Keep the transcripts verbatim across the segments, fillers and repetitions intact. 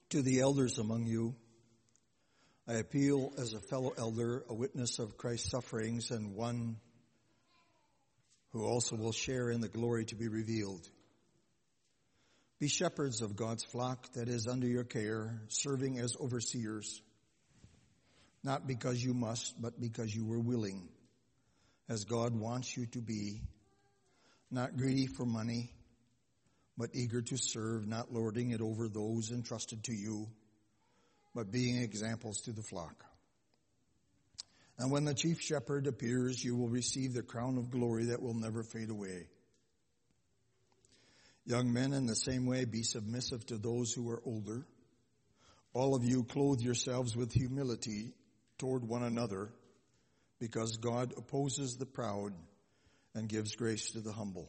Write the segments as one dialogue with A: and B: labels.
A: To the elders among you, I appeal as a fellow elder, a witness of Christ's sufferings, and one who also will share in the glory to be revealed. Be shepherds of God's flock that is under your care, serving as overseers, not because you must, but because you were willing, as God wants you to be, not greedy for money, but eager to serve, not lording it over those entrusted to you, but being examples to the flock. And when the chief shepherd appears, you will receive the crown of glory that will never fade away. Young men, in the same way, be submissive to those who are older. All of you clothe yourselves with humility toward one another, because God opposes the proud and gives grace to the humble.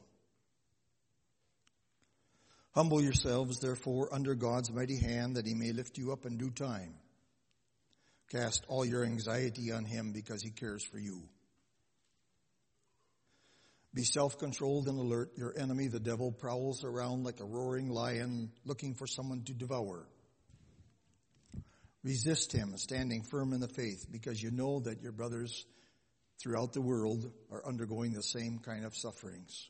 A: Humble yourselves, therefore, under God's mighty hand, that he may lift you up in due time. Cast all your anxiety on him, because he cares for you. Be self-controlled and alert. Your enemy, the devil, prowls around like a roaring lion, looking for someone to devour. Resist him, standing firm in the faith, because you know that your brothers throughout the world are undergoing the same kind of sufferings.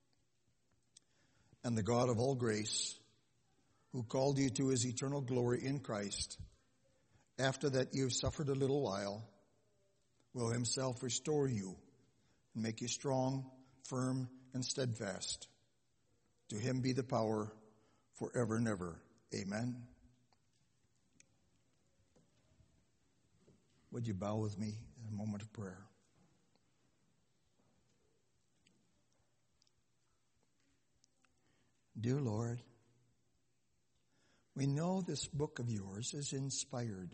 A: And the God of all grace, who called you to his eternal glory in Christ, after that you have suffered a little while, will himself restore you and make you strong, firm, and steadfast. To him be the power forever and ever. Amen. Would you bow with me in a moment of prayer? Dear Lord, we know this book of yours is inspired.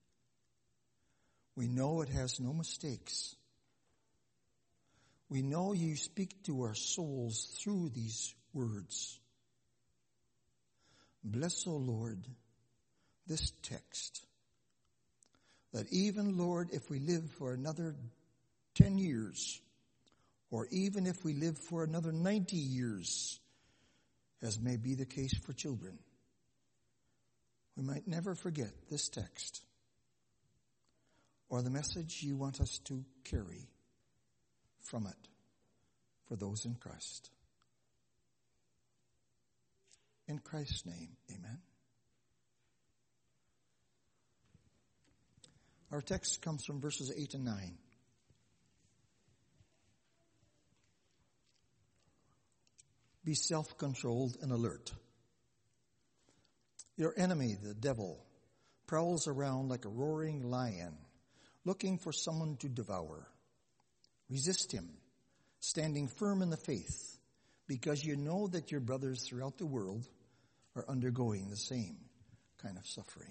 A: We know it has no mistakes. We know you speak to our souls through these words. Bless, O Lord, this text, that even, Lord, if we live for another ten years, or even if we live for another ninety years, as may be the case for children, we might never forget this text or the message you want us to carry from it for those in Christ. In Christ's name, amen. Our text comes from verses eight and nine. Be self-controlled and alert. Your enemy, the devil, prowls around like a roaring lion, looking for someone to devour. Resist him, standing firm in the faith, because you know that your brothers throughout the world are undergoing the same kind of suffering.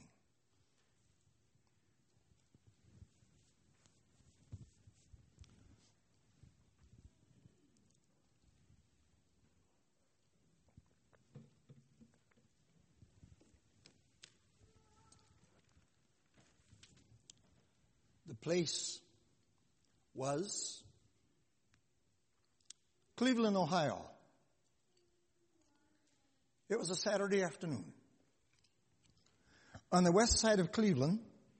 A: The place was Cleveland, Ohio. It was a Saturday afternoon. On the west side of Cleveland,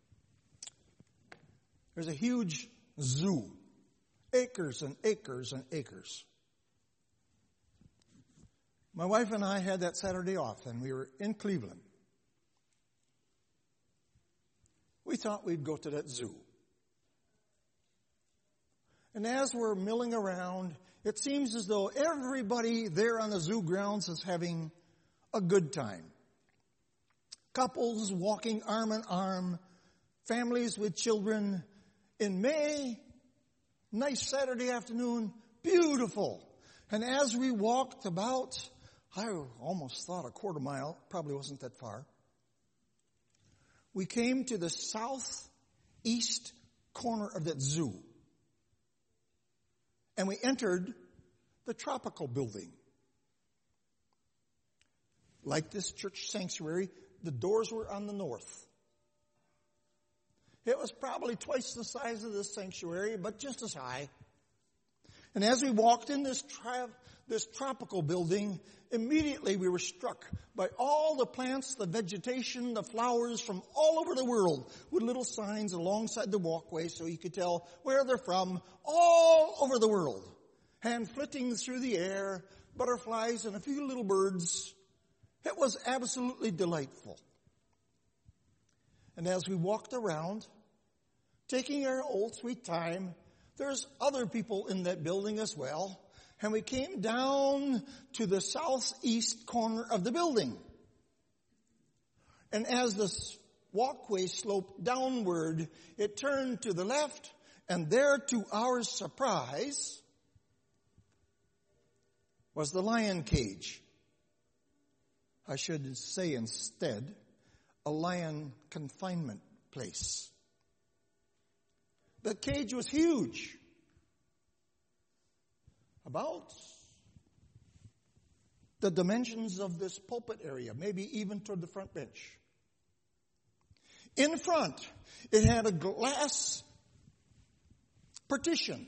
A: there's a huge zoo. Acres and acres and acres. My wife and I had that Saturday off, and we were in Cleveland. We thought we'd go to that zoo. And as we're milling around, it seems as though everybody there on the zoo grounds is having a good time. Couples walking arm in arm, families with children. In May, nice Saturday afternoon, beautiful. And as we walked about, I almost thought a quarter mile, probably wasn't that far, we came to the southeast corner of that zoo. And we entered the tropical building. Like this church sanctuary, the doors were on the north. It was probably twice the size of this sanctuary, but just as high. And as we walked in this, tra- this tropical building, immediately we were struck by all the plants, the vegetation, the flowers from all over the world with little signs alongside the walkway so you could tell where they're from, all over the world. Hand flitting through the air, butterflies and a few little birds. It was absolutely delightful. And as we walked around, taking our old sweet time, there's other people in that building as well. And we came down to the southeast corner of the building. And as the walkway sloped downward, it turned to the left, and there, to our surprise, was the lion cage. I should say instead, a lion confinement place. The cage was huge. About the dimensions of this pulpit area, maybe even toward the front bench. In front, it had a glass partition,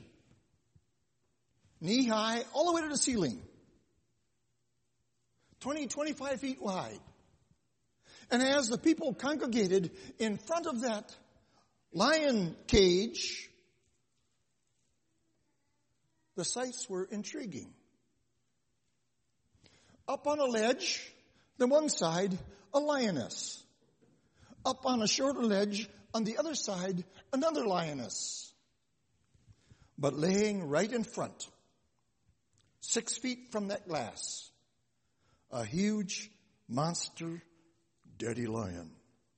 A: knee high, all the way to the ceiling. twenty, twenty-five feet wide. And as the people congregated in front of that lion cage, the sights were intriguing. Up on a ledge, the one side, a lioness. Up on a shorter ledge, on the other side, another lioness. But laying right in front, six feet from that glass, a huge monster daddy lion.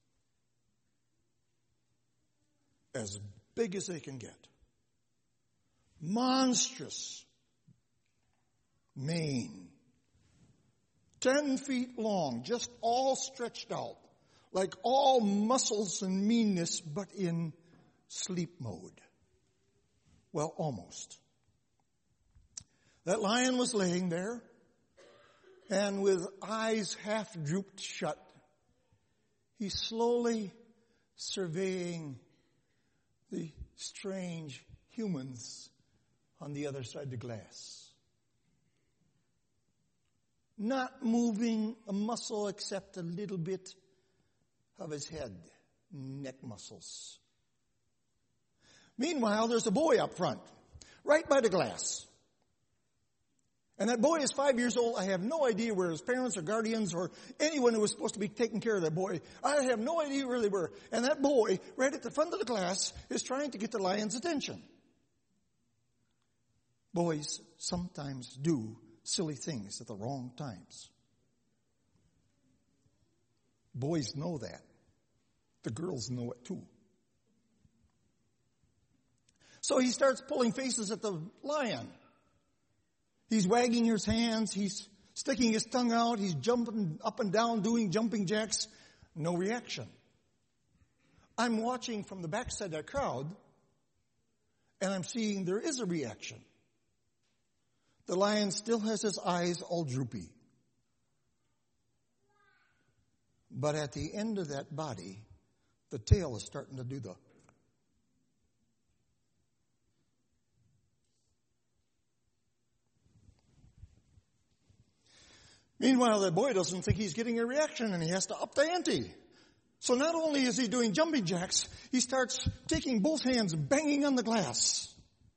A: As big as they can get. Monstrous mane. Ten feet long, just all stretched out. Like all muscles and meanness, but in sleep mode. Well, almost. That lion was laying there, and with eyes half drooped shut, he's slowly surveying the strange humans on the other side of the glass. Not moving a muscle except a little bit of his head, neck muscles. Meanwhile, there's a boy up front, right by the glass. And that boy is five years old. I have no idea where his parents or guardians or anyone who was supposed to be taking care of that boy. I have no idea where they were. And that boy, right at the front of the glass, is trying to get the lion's attention. Boys sometimes do silly things at the wrong times. Boys know that. The girls know it too. So he starts pulling faces at the lion. He's wagging his hands. He's sticking his tongue out. He's jumping up and down, doing jumping jacks. No reaction. I'm watching from the backside of that crowd, and I'm seeing there is a reaction. The lion still has his eyes all droopy. But at the end of that body, the tail is starting to do the Meanwhile, that boy doesn't think he's getting a reaction, and he has to up the ante. So not only is he doing jumping jacks, he starts taking both hands, banging on the glass.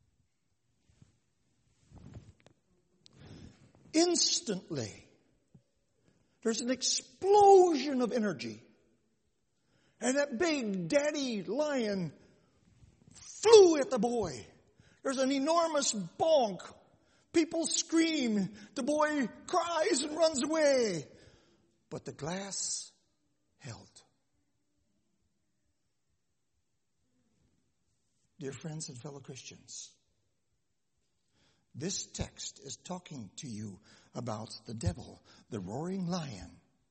A: Instantly, there's an explosion of energy. And that big daddy lion flew at the boy. There's an enormous bonk. People scream. The boy cries and runs away. But the glass held. Dear friends and fellow Christians, this text is talking to you about the devil, the roaring lion.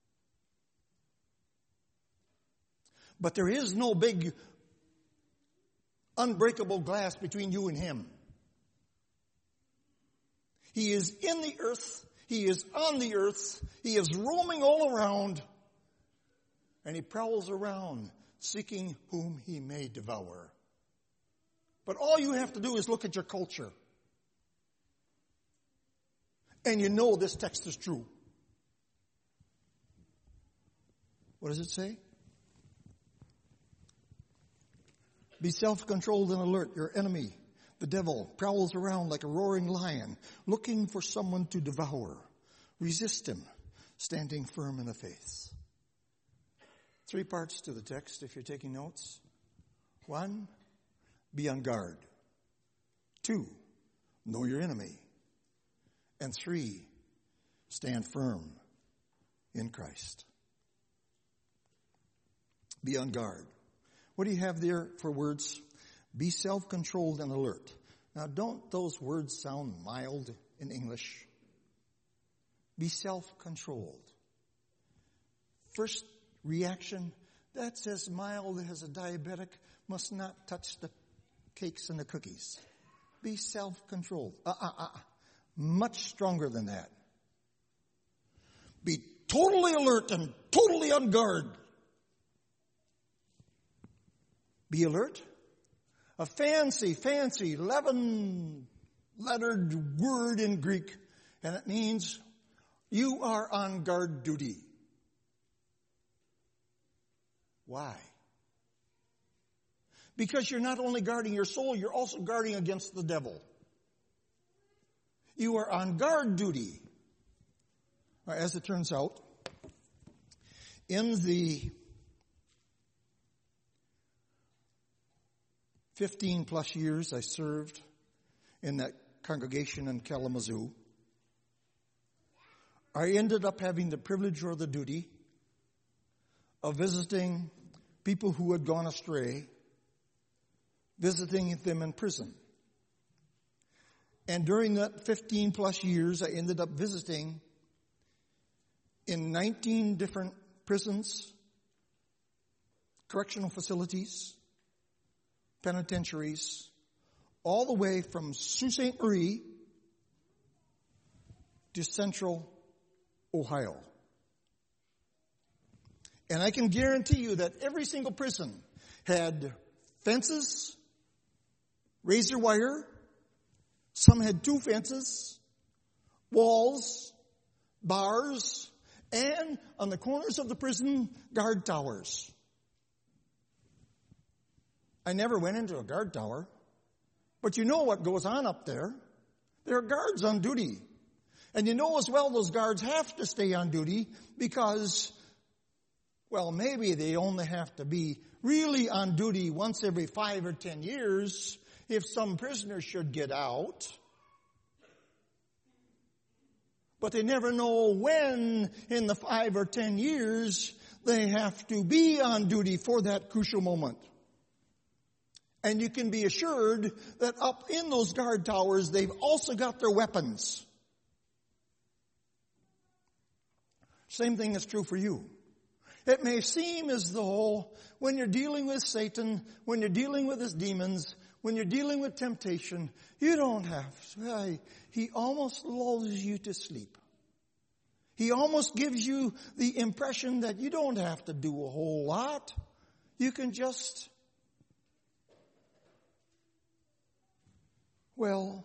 A: But there is no big unbreakable glass between you and him. He is in the earth. He is on the earth. He is roaming all around. And he prowls around, seeking whom he may devour. But all you have to do is look at your culture. And you know this text is true. What does it say? Be self-controlled and alert. Your enemy, the devil, prowls around like a roaring lion, looking for someone to devour. Resist him, standing firm in the faith. Three parts to the text, if you're taking notes. One, be on guard. Two, know your enemy. And three, stand firm in Christ. Be on guard. What do you have there for words? Be self-controlled and alert. Now, don't those words sound mild in English? Be self-controlled. First reaction, that's as mild as a diabetic must not touch the cakes and the cookies. Be self-controlled. Uh-uh-uh. Much stronger than that. Be totally alert and totally on guard. Be alert. A fancy, fancy eleven-lettered word in Greek, and it means you are on guard duty. Why? Because you're not only guarding your soul, you're also guarding against the devil. You are on guard duty. As it turns out, in the fifteen plus years I served in that congregation in Kalamazoo, I ended up having the privilege or the duty of visiting people who had gone astray, visiting them in prison. And during that fifteen plus years, I ended up visiting in nineteen different prisons, correctional facilities, penitentiaries, all the way from Sault Ste. Marie to central Ohio. And I can guarantee you that every single prison had fences, razor wire, some had two fences, walls, bars, and on the corners of the prison, guard towers. I never went into a guard tower, but you know what goes on up there. There are guards on duty. And you know as well those guards have to stay on duty because, well, maybe they only have to be really on duty once every five or ten years if some prisoner should get out. But they never know when in the five or ten years they have to be on duty for that crucial moment. And you can be assured that up in those guard towers, they've also got their weapons. Same thing is true for you. It may seem as though when you're dealing with Satan, when you're dealing with his demons, when you're dealing with temptation, you don't have to. He almost lulls you to sleep. He almost gives you the impression that you don't have to do a whole lot. You can just, well,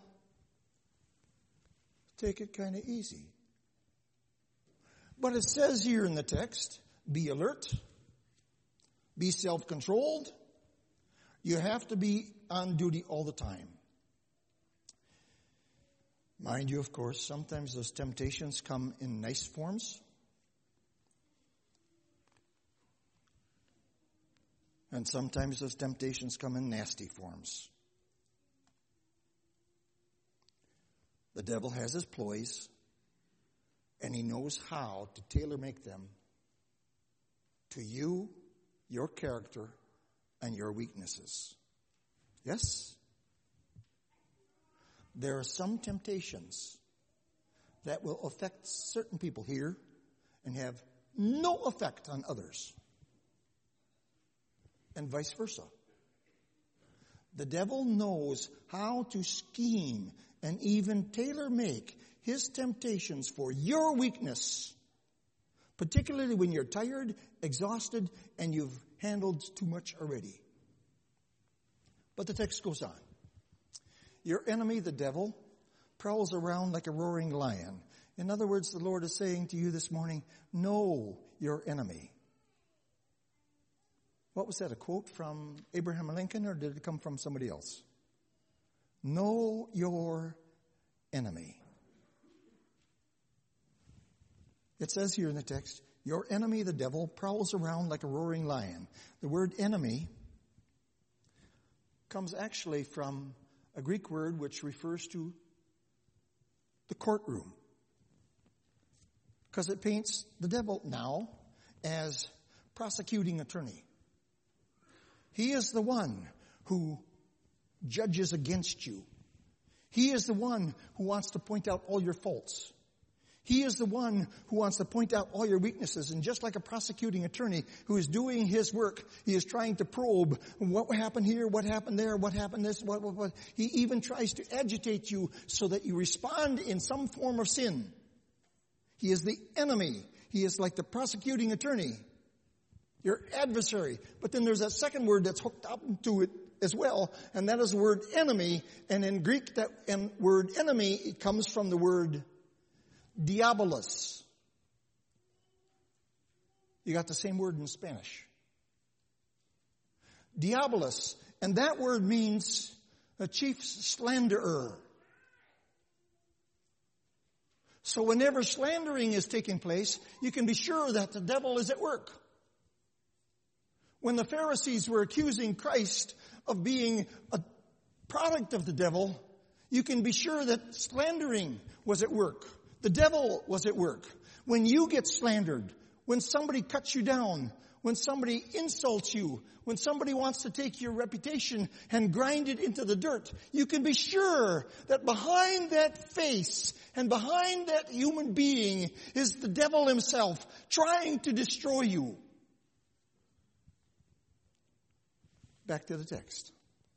A: take it kind of easy. But it says here in the text, be alert, be self-controlled. You have to be on duty all the time. Mind you, of course, sometimes those temptations come in nice forms. And sometimes those temptations come in nasty forms. The devil has his ploys, and he knows how to tailor-make them to you, your character, and your weaknesses. Yes? There are some temptations that will affect certain people here and have no effect on others. And vice versa. The devil knows how to scheme and even tailor-make his temptations for your weakness, particularly when you're tired, exhausted, and you've handled too much already. But the text goes on. Your enemy, the devil, prowls around like a roaring lion. In other words, the Lord is saying to you this morning, know your enemy. What was that, a quote from Abraham Lincoln, or did it come from somebody else? Know your enemy. It says here in the text, your enemy, the devil, prowls around like a roaring lion. The word enemy comes actually from a Greek word which refers to the courtroom. Because it paints the devil now as prosecuting attorney. He is the one who judges against you. He is the one who wants to point out all your faults. He is the one who wants to point out all your weaknesses. And just like a prosecuting attorney who is doing his work, he is trying to probe what happened here, what happened there, what happened this, what, what, what. He even tries to agitate you so that you respond in some form of sin. He is the enemy. He is like the prosecuting attorney, your adversary. But then there's that second word that's hooked up to it as well, and that is the word enemy. And in Greek, that word enemy, it comes from the word diabolos. You got the same word in Spanish. Diabolos. And that word means a chief slanderer. So whenever slandering is taking place, you can be sure that the devil is at work. When the Pharisees were accusing Christ of being a product of the devil, you can be sure that slandering was at work. The devil was at work. When you get slandered, when somebody cuts you down, when somebody insults you, when somebody wants to take your reputation and grind it into the dirt, you can be sure that behind that face and behind that human being is the devil himself trying to destroy you. Back to the text.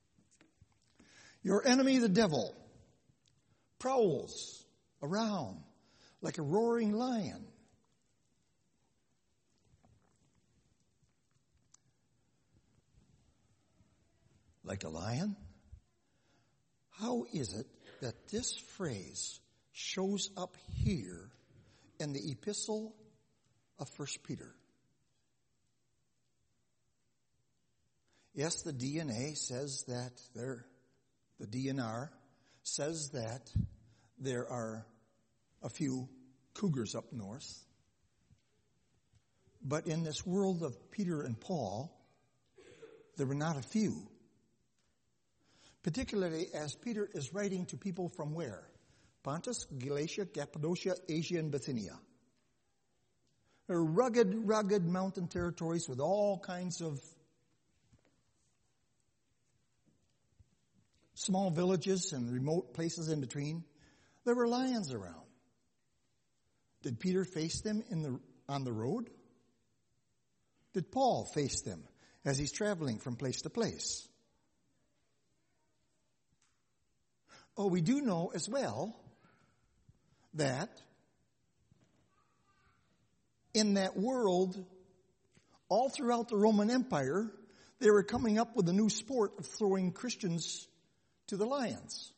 A: Your enemy, the devil, prowls around like a roaring lion. Like a lion? How is it that this phrase shows up here in the epistle of First Peter? Yes, the D N A says that there, the D N R says that there are a few cougars up north. But in this world of Peter and Paul, there were not a few. Particularly as Peter is writing to people from where? Pontus, Galatia, Cappadocia, Asia, and Bithynia. They're rugged, rugged mountain territories with all kinds of small villages and remote places in between. There were lions around. Did Peter face them in the on the road? Did Paul face them as he's traveling from place to place? Oh, we do know as well that in that world, all throughout the Roman Empire, they were coming up with a new sport of throwing Christians to the lions.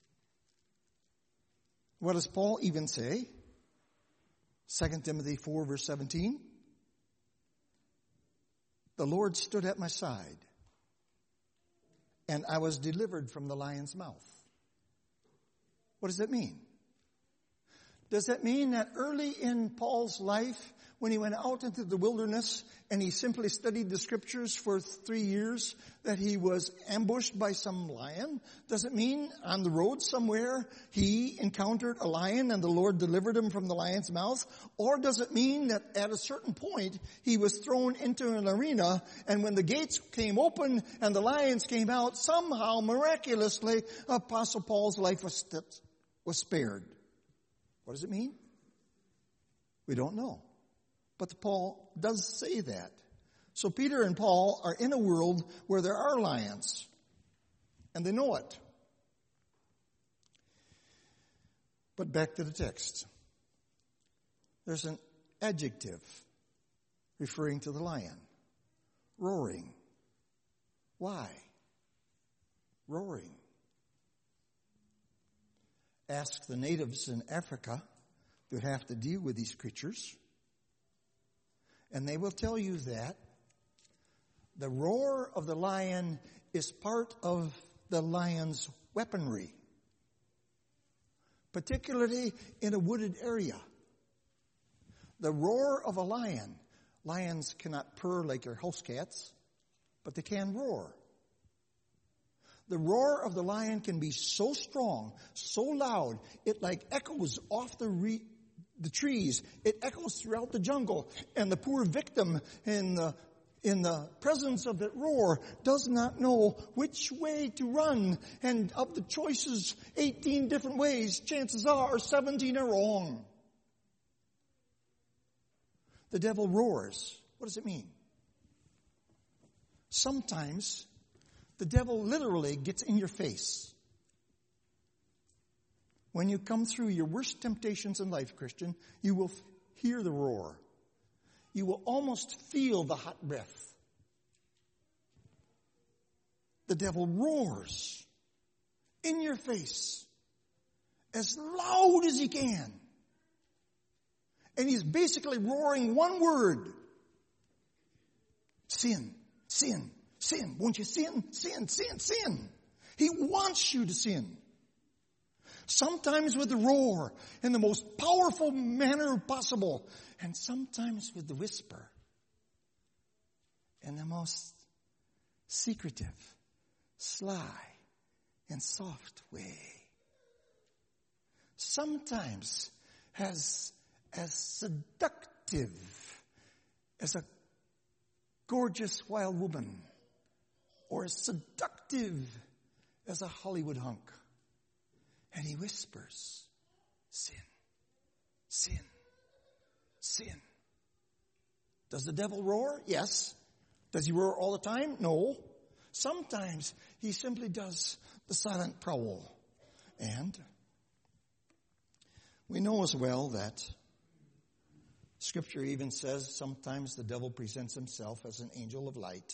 A: What does Paul even say? Second Timothy four, verse seventeen. The Lord stood at my side, and I was delivered from the lion's mouth. What does that mean? Does that mean that early in Paul's life, when he went out into the wilderness and he simply studied the scriptures for three years, that he was ambushed by some lion? Does it mean on the road somewhere he encountered a lion and the Lord delivered him from the lion's mouth? Or does it mean that at a certain point he was thrown into an arena, and when the gates came open and the lions came out, somehow miraculously Apostle Paul's life was, was spared? What does it mean? We don't know. But Paul does say that. So Peter and Paul are in a world where there are lions, and they know it. But back to the text. There's an adjective referring to the lion. Roaring. Why? Roaring. Ask the natives in Africa that have to deal with these creatures. And they will tell you that the roar of the lion is part of the lion's weaponry, particularly in a wooded area. The roar of a lion. Lions cannot purr like your house cats, but they can roar. The roar of the lion can be so strong, so loud, it like echoes off the re- the trees. It echoes throughout the jungle. And the poor victim in the, in the presence of that roar does not know which way to run. And of the choices, eighteen different ways, chances are seventeen are wrong. The devil roars. What does it mean? Sometimes the devil literally gets in your face. When you come through your worst temptations in life, Christian, you will hear the roar. You will almost feel the hot breath. The devil roars in your face as loud as he can. And he's basically roaring one word. Sin, sin, sin. Won't you sin, sin, sin, sin? He wants you to sin. Sometimes with the roar in the most powerful manner possible. And sometimes with the whisper in the most secretive, sly, and soft way. Sometimes as, as seductive as a gorgeous wild woman, or as seductive as a Hollywood hunk. And he whispers, sin, sin, sin. Does the devil roar? Yes. Does he roar all the time? No. Sometimes he simply does the silent prowl. And we know as well that Scripture even says sometimes the devil presents himself as an angel of light.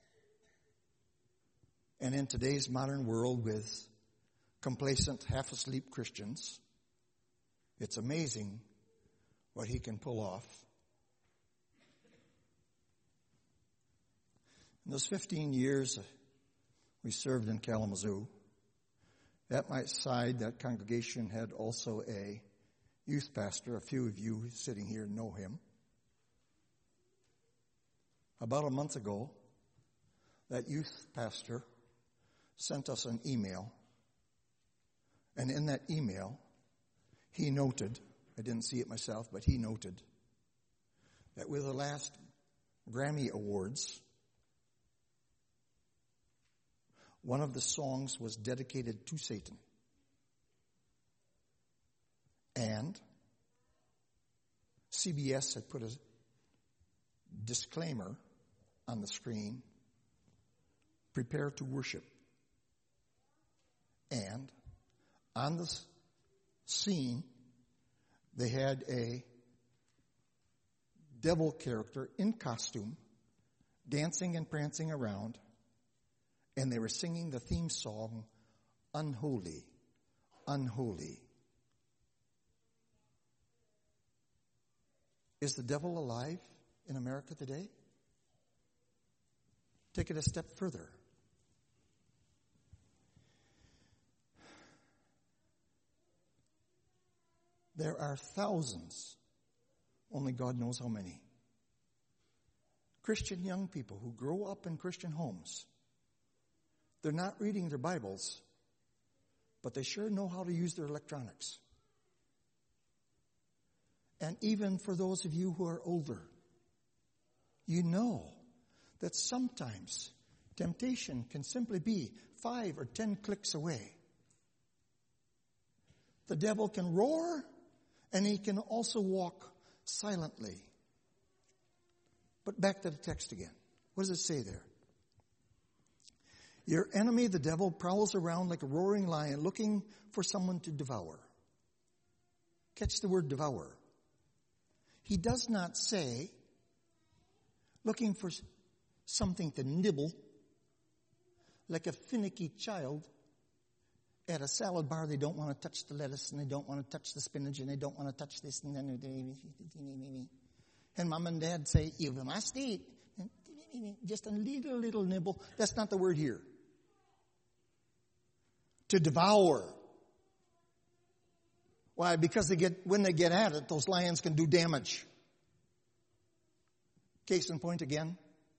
A: And in today's modern world with complacent, half-asleep Christians, it's amazing what he can pull off. In those fifteen years we served in Kalamazoo, at my side, that congregation had also a youth pastor. A few of you sitting here know him. About a month ago, that youth pastor sent us an email. And in that email, he noted, I didn't see it myself, but he noted that with the last Grammy Awards, one of the songs was dedicated to Satan. And C B S had put a disclaimer on the screen, prepare to worship. And on the scene, they had a devil character in costume, dancing and prancing around, and they were singing the theme song, Unholy, Unholy. Is the devil alive in America today? Take it a step further. There are thousands, only God knows how many, Christian young people who grow up in Christian homes. They're not reading their Bibles, but they sure know how to use their electronics. And even for those of you who are older, you know that sometimes temptation can simply be five or ten clicks away. The devil can roar, and he can also walk silently. But back to the text again. What does it say there? Your enemy, the devil, prowls around like a roaring lion looking for someone to devour. Catch the word devour. He does not say looking for something to nibble like a finicky child
B: at a salad bar, they don't want to touch the lettuce, and they don't want to touch the spinach, and they don't want to touch this, and then they, and mom and dad say, you must eat. Just a little, little nibble. That's not the word here. To devour. Why? Because they get, when they get at it, those lions can do damage. Case in point again.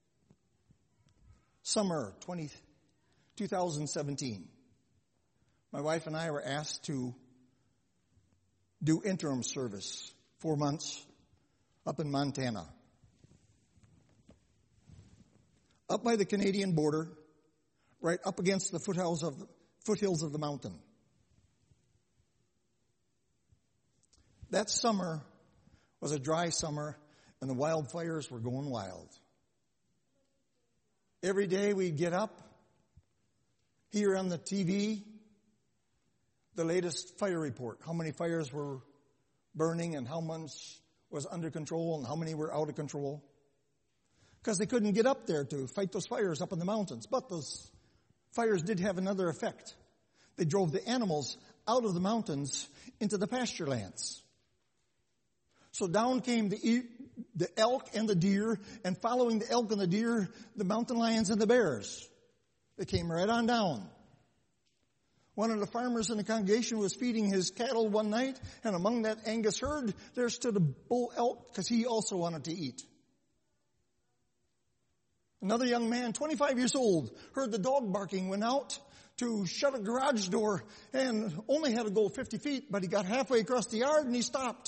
B: Summer twenty, twenty seventeen. My wife and I were asked to do interim service, four months, up in Montana. Up by the Canadian border, right up against the foothills of, foothills of the mountain. That summer was a dry summer, and the wildfires were going wild. Every day we'd get up, hear on the T V the latest fire report, how many fires were burning and how much was under control and how many were out of control. Because they couldn't get up there to fight those fires up in the mountains. But those fires did have another effect. They drove the animals out of the mountains into the pasture lands. So down came the, the elk and the deer, and following the elk and the deer, the mountain lions and the bears. They came right on down. One of the farmers in the congregation was feeding his cattle one night, and among that Angus herd, there stood a bull elk because he also wanted to eat. Another young man, twenty-five years old, heard the dog barking, went out to shut a garage door and only had to go fifty feet, but he got halfway across the yard and he stopped.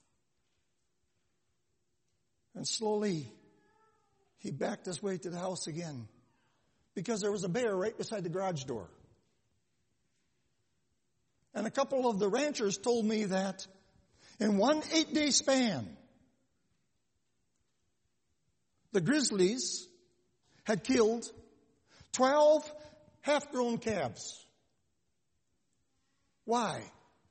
B: And slowly, he backed his way to the house again because there was a bear right beside the garage door. And a couple of the ranchers told me that in one eight-day span, the grizzlies had killed twelve half-grown calves. Why?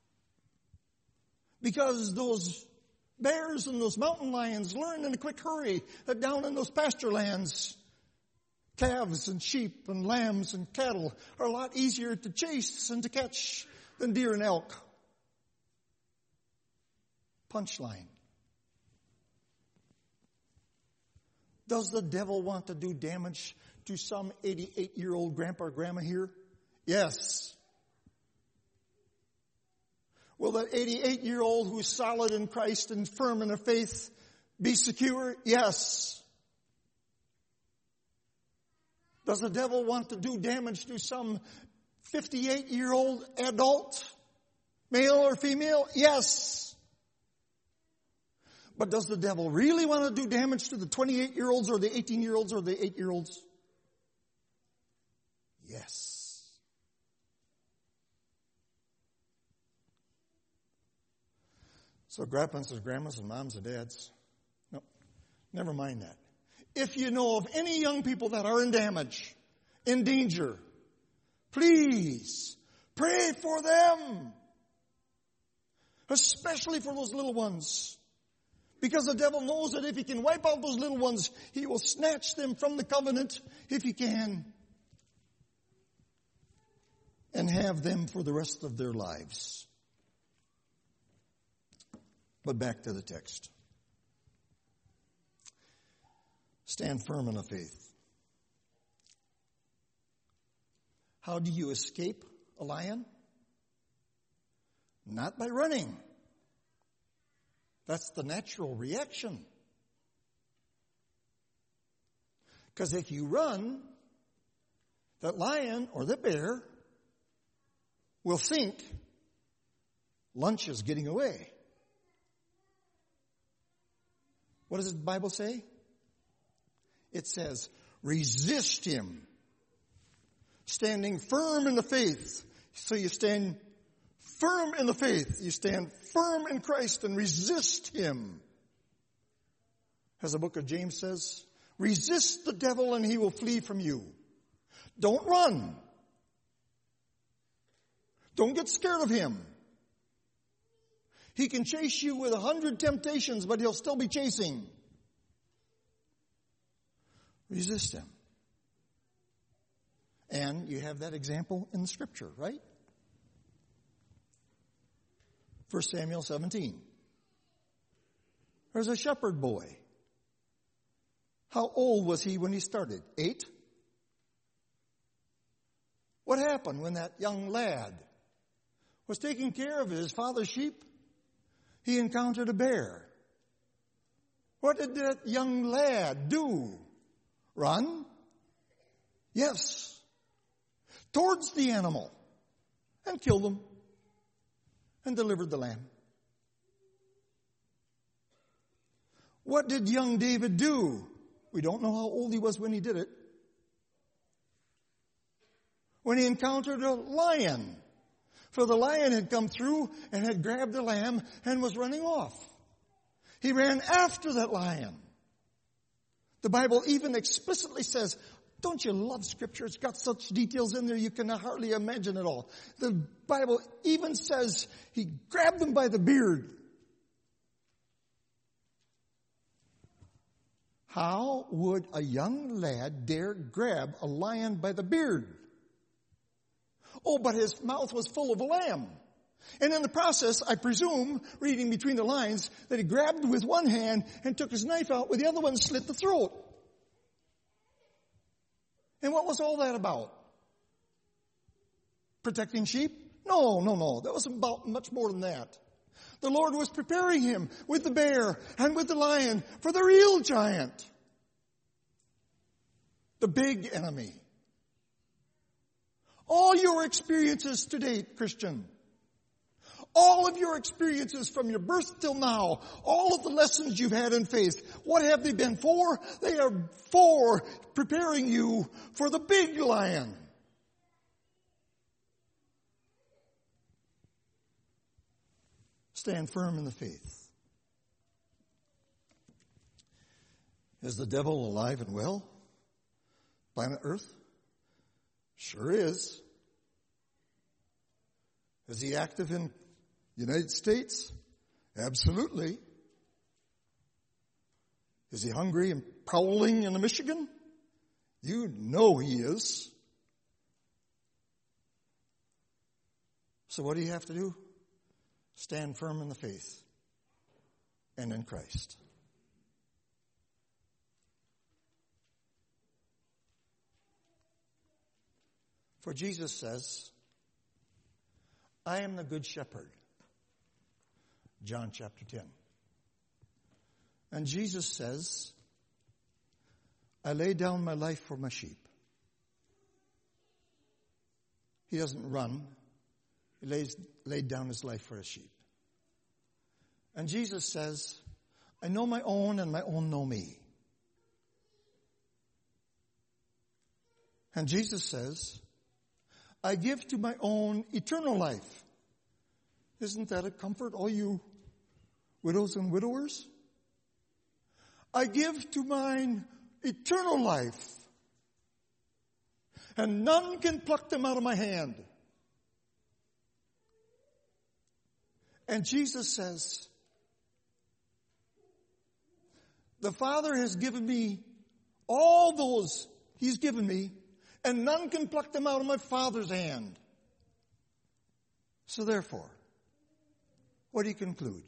B: Because those bears and those mountain lions learned in a quick hurry that down in those pasture lands, calves and sheep and lambs and cattle are a lot easier to chase and to catch than deer and elk. Punchline. Does the devil want to do damage to some eighty-eight-year-old grandpa or grandma here? Yes. Will that eighty-eight-year-old who's solid in Christ and firm in her faith be secure? Yes. Does the devil want to do damage to some fifty-eight-year-old adult, male or female? Yes. But does the devil really want to do damage to the twenty-eight-year-olds or the eighteen-year-olds or the eight-year-olds? Yes. So grandpas and grandmas and moms and dads, no, never mind that. If you know of any young people that are in damage, in danger, please pray for them. Especially for those little ones. Because the devil knows that if he can wipe out those little ones, he will snatch them from the covenant if he can. And have them for the rest of their lives. But back to the text. Stand firm in the faith. How do you escape a lion? Not by running. That's the natural reaction. Because if you run, that lion or the bear will think lunch is getting away. What does the Bible say? It says, resist him. Standing firm in the faith. So you stand firm in the faith. You stand firm in Christ and resist him. As the book of James says, resist the devil and he will flee from you. Don't run. Don't get scared of him. He can chase you with a hundred temptations, but he'll still be chasing. Resist him. And you have that example in the scripture, right? First Samuel seventeen. There's a shepherd boy. How old was he when he started? Eight? What happened when that young lad was taking care of his father's sheep? He encountered a bear. What did that young lad do? Run? Yes. Towards the animal. And killed him. And delivered the lamb. What did young David do? We don't know how old he was when he did it. When he encountered a lion. For the lion had come through and had grabbed the lamb and was running off. He ran after that lion. The Bible even explicitly says, don't you love Scripture? It's got such details in there you can hardly imagine it all. The Bible even says he grabbed him by the beard. How would a young lad dare grab a lion by the beard? Oh, but his mouth was full of a lamb. And in the process, I presume, reading between the lines, that he grabbed with one hand and took his knife out with the other one and slit the throat. And what was all that about? Protecting sheep? No, no, no. That was about much more than that. The Lord was preparing him with the bear and with the lion for the real giant. The big enemy. All your experiences to date, Christian, all of your experiences from your birth till now, all of the lessons you've had in faith, what have they been for? They are for preparing you for the big lion. Stand firm in the faith. Is the devil alive and well? Planet Earth? Sure is. Is he active in the United States? Absolutely. Is he hungry and prowling in Michigan? You know he is. So what do you have to do? Stand firm in the faith and in Christ. For Jesus says, I am the good shepherd. John chapter ten. And Jesus says, I lay down my life for my sheep. He doesn't run. He lays laid down his life for his sheep. And Jesus says, I know my own and my own know me. And Jesus says, I give to my own eternal life. Isn't that a comfort, all you widows and widowers? I give to mine eternal life, and none can pluck them out of my hand. And Jesus says, the Father has given me all those He's given me, and none can pluck them out of my Father's hand. So therefore, what do you conclude?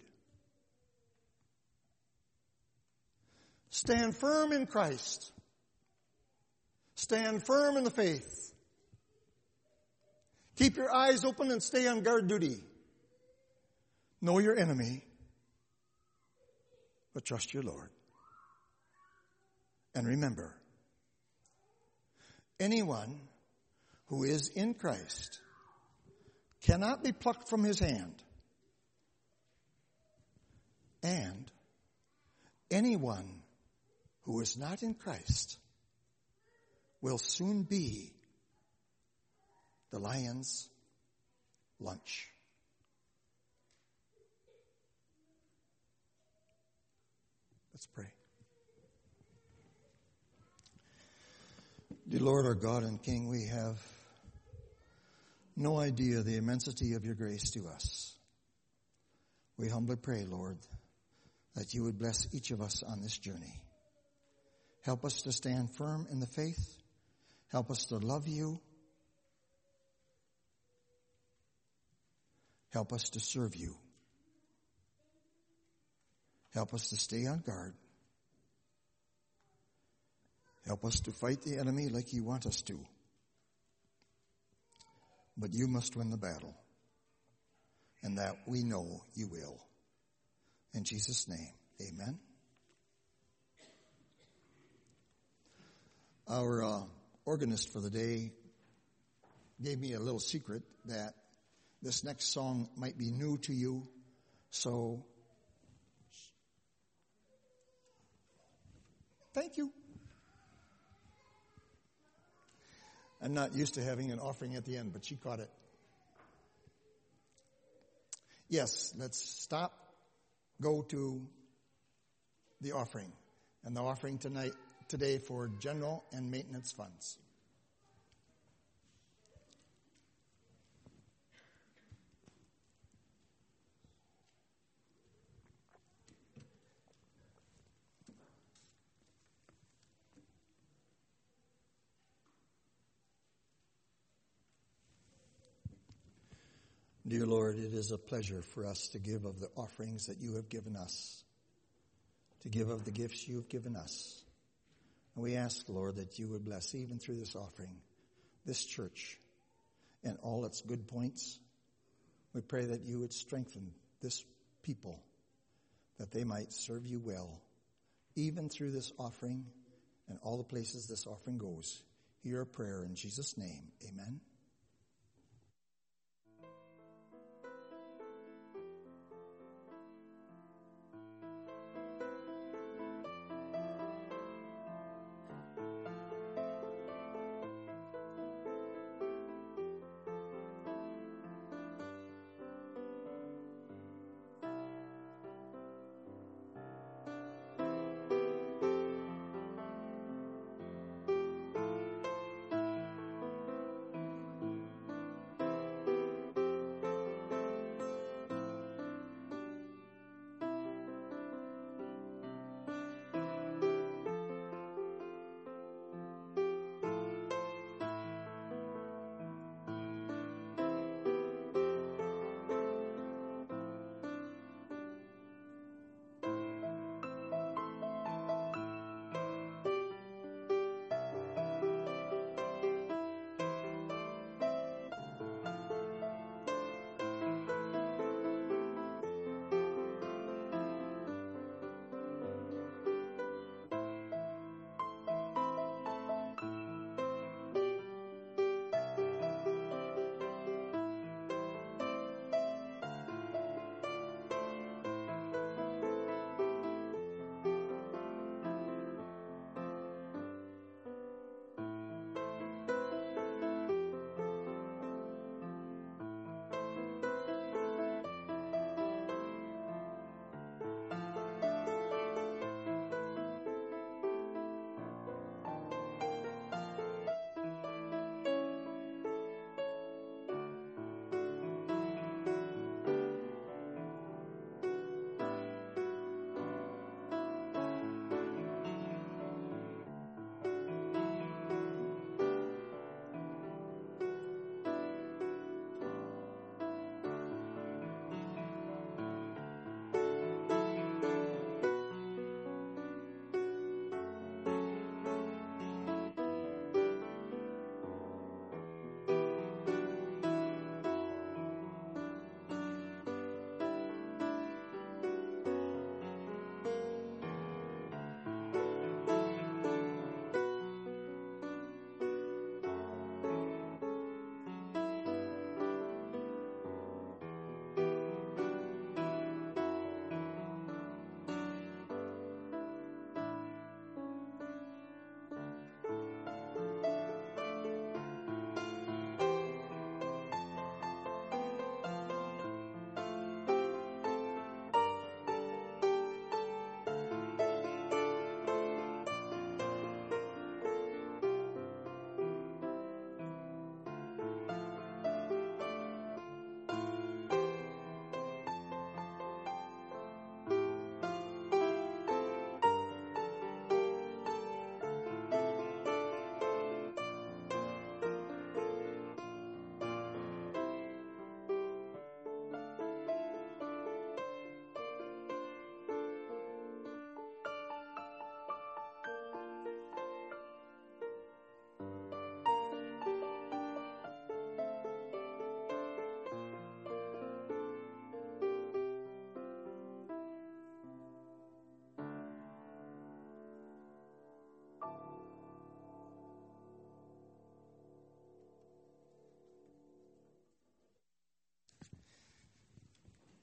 B: Stand firm in Christ. Stand firm in the faith. Keep your eyes open and stay on guard duty. Know your enemy, but trust your Lord. And remember, anyone who is in Christ cannot be plucked from his hand. And anyone who is not in Christ will soon be the lion's lunch. Let's pray. Dear Lord, our God and King, we have no idea the immensity of your grace to us. We humbly pray, Lord, that you would bless each of us on this journey. Help us to stand firm in the faith. Help us to love you. Help us to serve you
A: Help us to stay on guard. Help us to fight the enemy like you want us to. But you must win the battle. And that we know you will. In Jesus' name, amen. Our uh, organist for the day gave me a little secret that this next song might be new to you. So, thank you. I'm not used to having an offering at the end, but she caught it. Yes, let's stop, go to the offering. And the offering tonight, today for general and maintenance funds. Dear Lord, it is a pleasure for us to give of the offerings that you have given us, to give of the gifts you have given us. And we ask, Lord, that you would bless, even through this offering, this church and all its good points. We pray that you would strengthen this people, that they might serve you well, even through this offering and all the places this offering goes. Hear our prayer in Jesus' name. Amen.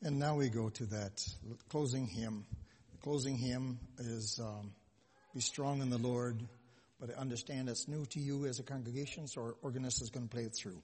B: And now we go to that closing hymn. The closing hymn is um, Be Strong in the Lord, but I understand it's new to you as a congregation, so our organist is going to play it through.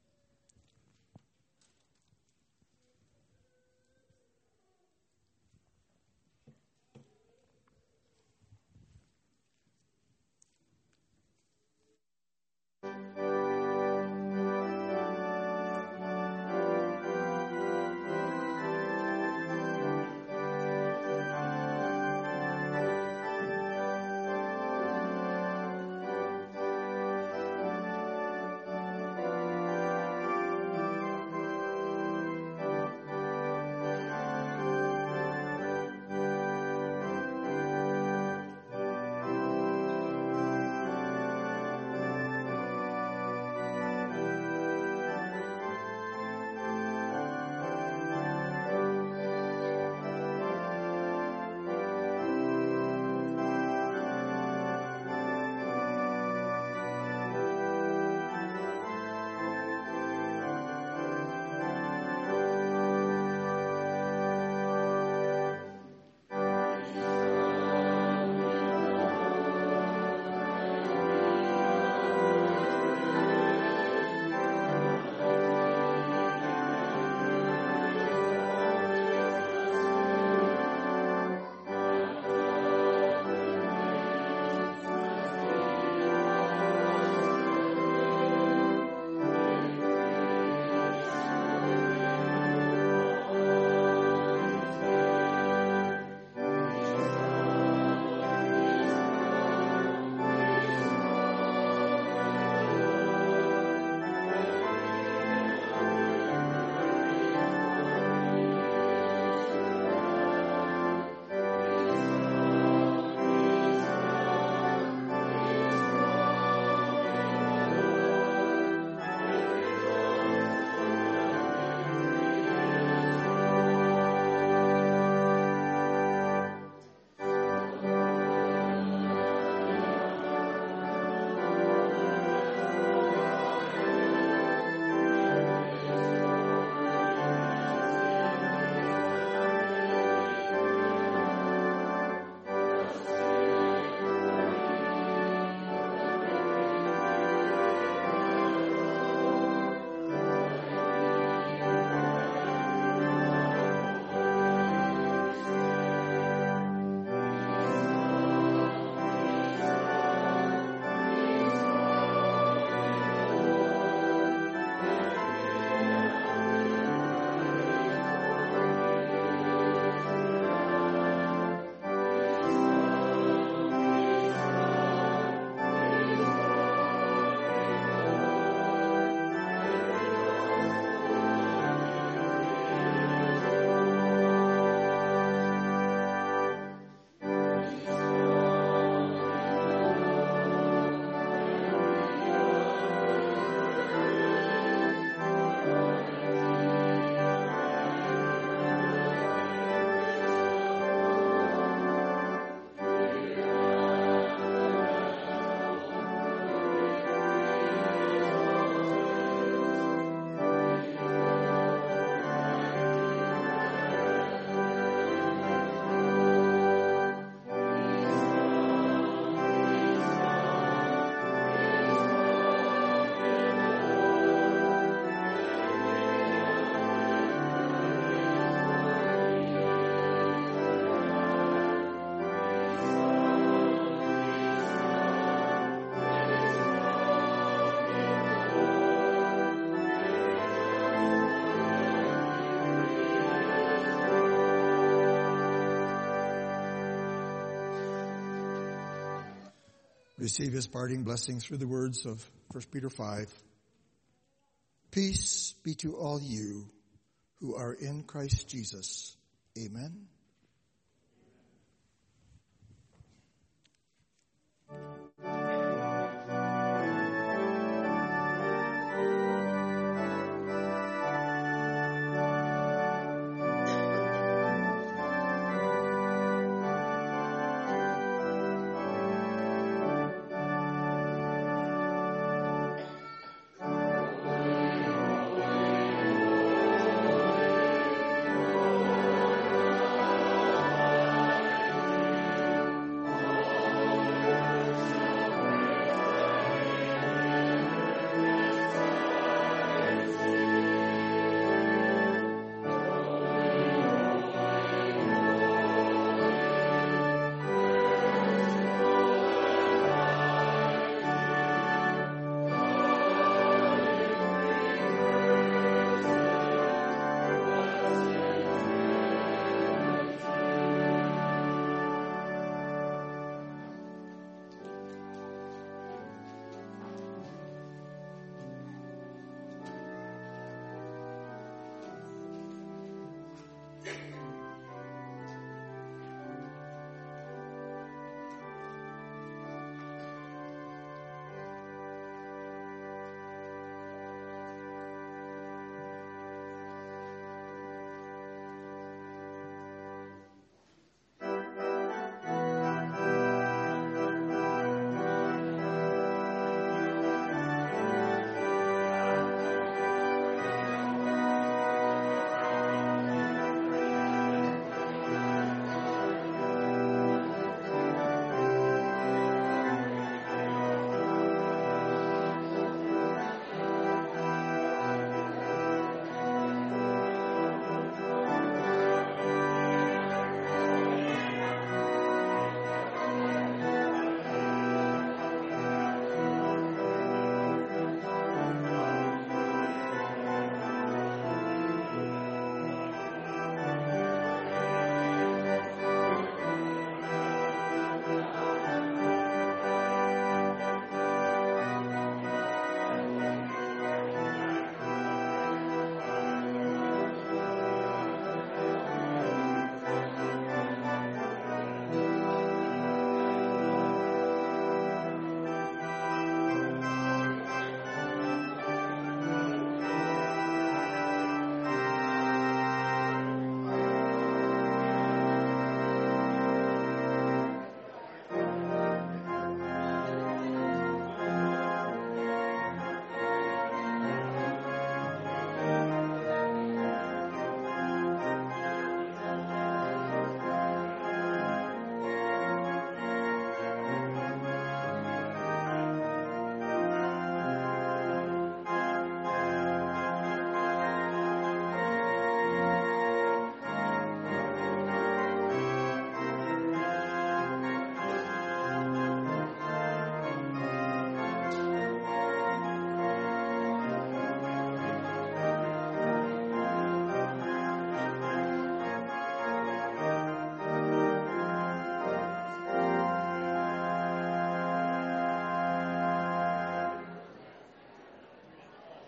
B: Receive his parting blessing through the words of First Peter five. Peace be to all you who are in Christ Jesus. Amen.